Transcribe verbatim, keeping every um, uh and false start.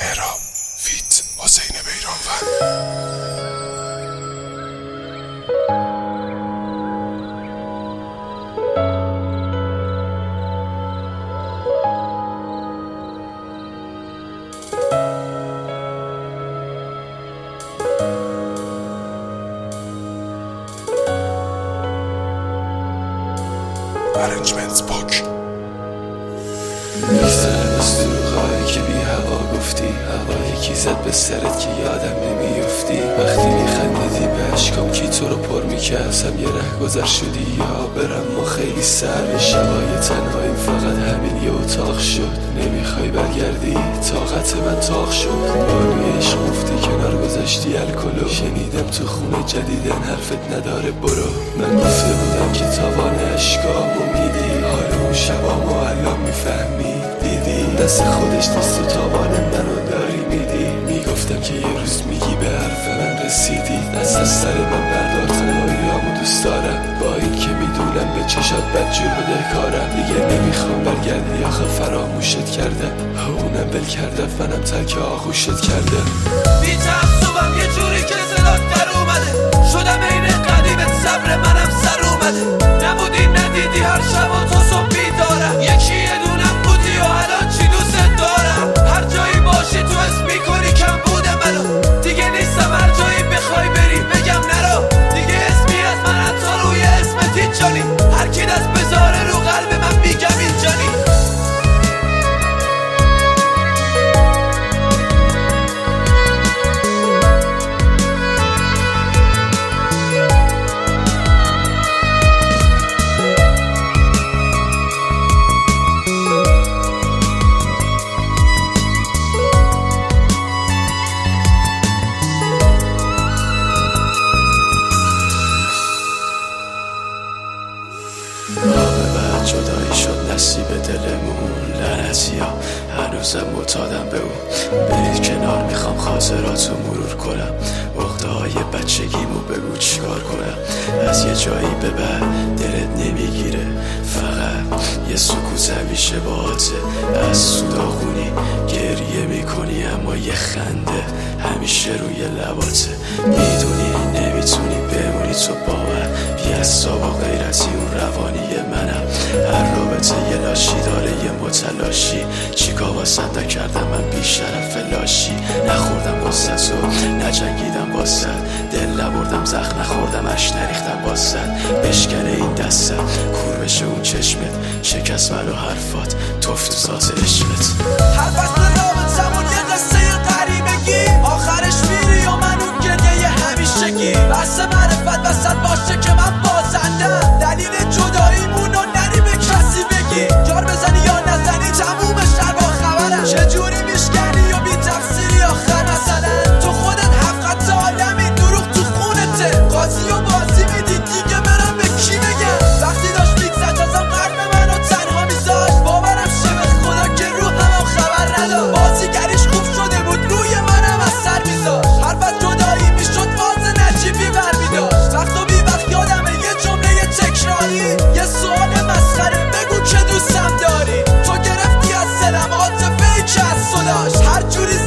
مهراب فیت حسین بیرانوند. Arrangements book. میگذرم از دروغایی که بی هوا گفتی، هوا یکی زد به سرت که یادم نمیافتی. وقتی میخندیدی به عشقام کی تو رو پر میکردم، یه ره گذر شدی یا برم ما خیلی سر. شبای تنهایی فقط همین یه اتاق شد، نمیخوای برگردی طاقت من تاق شد. با روی عشق گفتی کنار گذاشتی الکلو، شنیدم تو خونه جدیدن حرفت نداره برو. من گفته بودم که تاوان عشقامو میدی، حالا اون شبامو الان میفهمی دیدی. دست خودش نیست و تاوان منو داری میدی. میگفتم که یه روز میگی به حرف من رسیدی، دست از سر من بردار تنهاییامو دوست دارم. با این که میدونم به چشات بدجور بده کارم، دیگه نمیخوام برگردی آخه فراموشت کردم. اونم بل کردم منم ترک آغوشت کردم. بی تعصبم یه جوری که صدات در اومده، شدم عین قدیمت صبر منم سر اومده. نبودی ندیدی هر شب و تا صبح بیدارم، یکی یه دونم بودی و الان چی دوست دارم. هر جایی باشی تو اسم میکنی کم بوده منو، دیگه نیستم هر جایی بخوای بری بگم نرو. دیگه اسمی از من حتی روی اسمت اینجانی، هر کی دست بذاره رو قلب من میگم اینجانی. جدایی شد نصیب دلمون، لعنتی ها هنوزم معتادم به اون. برید کنار میخوام خاطراتو مرور کنم، عقده های بچگیمو بگو چیکار کنم. از یه جایی به بعد دلت نمیگیره، فقط یه سکوت همیشه باهاته. از سوداغونی گریه میکنی اما یه خنده همیشه روی لباته. میدونی نمیتونی بمونی تو باور، بی عصاب و غیرتی اون روانی منم. هر رابطه یه لاشی داره یه متلاشی، چیکار واسد نکردم من بی شرف لاشی. نخوردم واسد و نجنگیدم واسد، دل نبردم زخم نخوردم اش نریختم واسد. بشکنه این دستم کور بشه اون چشمت، شکست من و حرفات توف تو ذات عشقت. هر فصل رابطمون یه قصه غریبگی، آخرش میری و من اون گریه همیشگی. بس معرفت وسط باشه که من بازندم، دلیل جداییمون رو نری به کسی بگی. جار بزنی یا نزنی تمومش در با خبرم، چجوری میشکنی و بی تفسیری آخر مثلا. تو خودت هفت خط آدمی دروغ تو خونته، قاضی و بازی میدی دیگه برم به کی بگم. وقتی داشت میگذد ازم قلب منو تنها میذاشت، باورم شه به خدا که رو همم خبر نداشت. بازیگریش خوب شده بود روی منم اثر میذاشت، حرفت جدایی میشد باز نجیبی برمیداشت. وقت و بی وقت یادمه یه جمله تکراری، یه سوال مسخره بگو که دوستم داری. تو گرفتی از دلم عاطفه‌ای که از تو داشت، هر جوری